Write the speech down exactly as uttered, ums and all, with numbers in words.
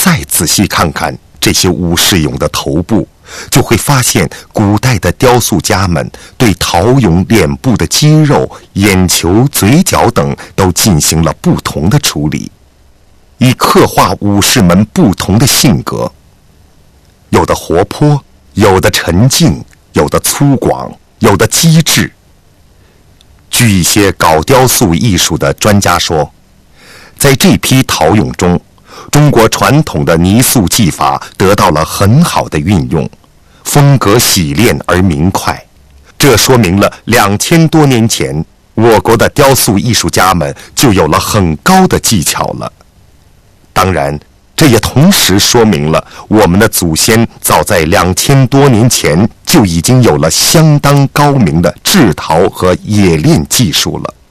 再仔细看看这些武士俑的头部，就会发现古代的雕塑家们对陶俑脸部的肌肉、眼球、嘴角等都进行了不同的处理，以刻画武士们不同的性格，有的活泼，有的沉静，有的粗犷，有的机智。据一些搞雕塑艺术的专家说，在这批陶俑中，中国传统的泥塑技法得到了很好的运用，风格洗练而明快。这说明了两千多年前，我国的雕塑艺术家们就有了很高的技巧了。当然，这也同时说明了我们的祖先早在两千多年前就已经有了相当高明的制陶和冶炼技术了。